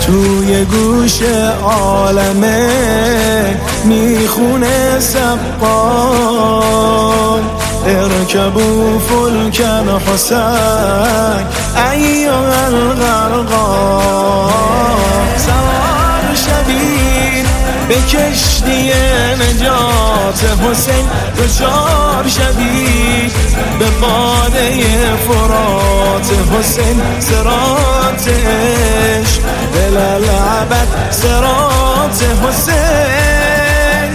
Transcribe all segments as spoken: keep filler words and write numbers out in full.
توی گوش عالمه میخونه سقال ارکبوا فلکا حسین ایها الغرقان. سوار شوید به کشتی نجات حسین، دچار شوید به باده فرات حسین. صراط عشق الالعبد صراط حسین،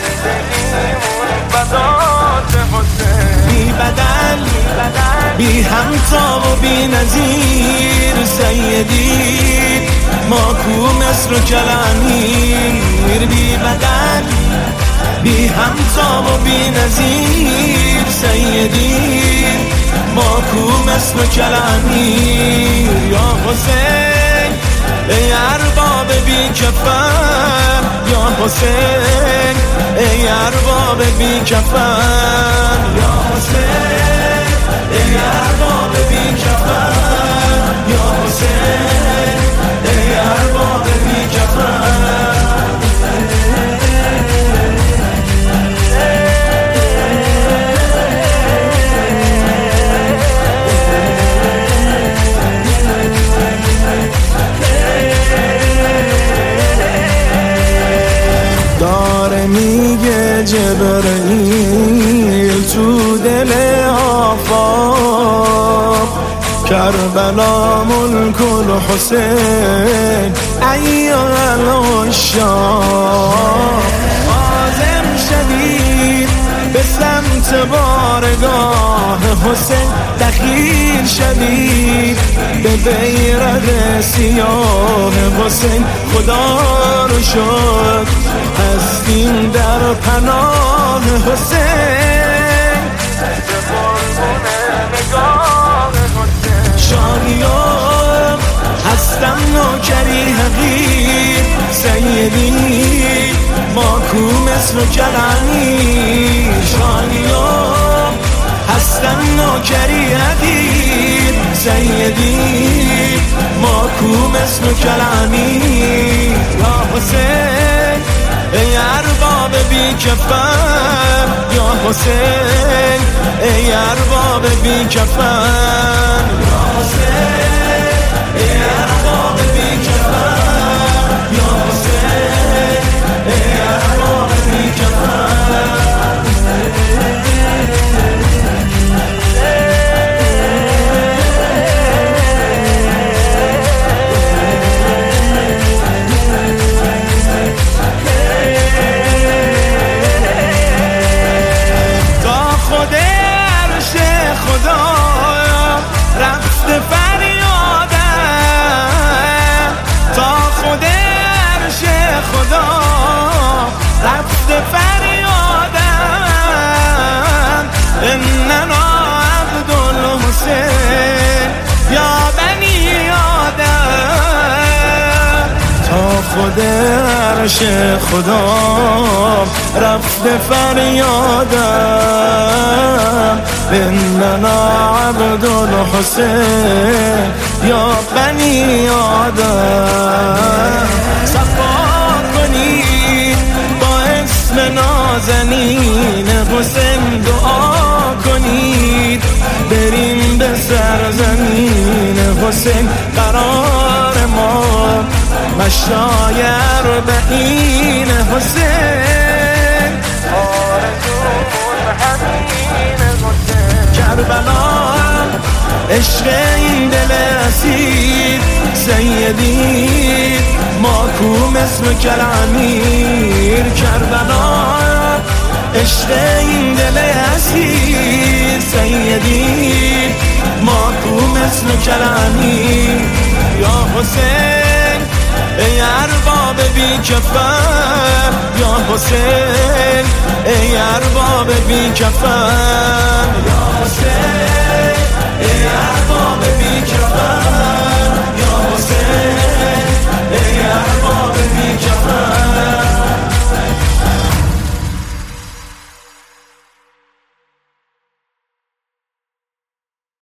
بی بدل بی همتا و بی نظیر سیدی ما کو مصر و کلامیر. بی بدل بی همتا و بی نظیر سیدی ما کو مصر و کلامیر. یا حسین ای ارباب بی کفن، یا حسین ای ارباب بی کفن. یا حسین ای ارباب بی کفن، یا حسین ای ارباب بی کفن. میگه جبرئیل تو دل آفاق کربلا ملک الحسین ایها العشاق. عازم شدید به سمت بارگاه حسین، دخیل شدید به بیرق سیاه حسین. خدا رو شد هستیم در پناه حسین. شاهیان هستم نوکری حقیر سیدی ما کو مصر و کلامیر. شاهیان هستم نوکری حقیر سیدی ما کو مصر و کلامیر. یا حسین ای ارباب بی کفن، یا حسین ای ارباب بی کفن. یا حسین ای ارباب بی کفن، یا حسین ای ارباب بی کفن. إننا عبد الحسين یا بنی آدم. تا خود عرش خدا رفته فریادم. إننا عبد الحسین یا بنی آدم. صفا کنید با اسم نازنین حسین، دعا کنید بریم به سرزمین حسین. قرار ما مشای اربعین حسین، آرزومون همین حسین. کربلا عشق این دل اسیر سیدی ما کو مصر و کلامیر. کربلا عشق این دل اسیر سیدی ما کو مصر و کلامیر. یا حسین ای ارباب بی کفن، یا حسین ای ارباب بی کفن. یا حسین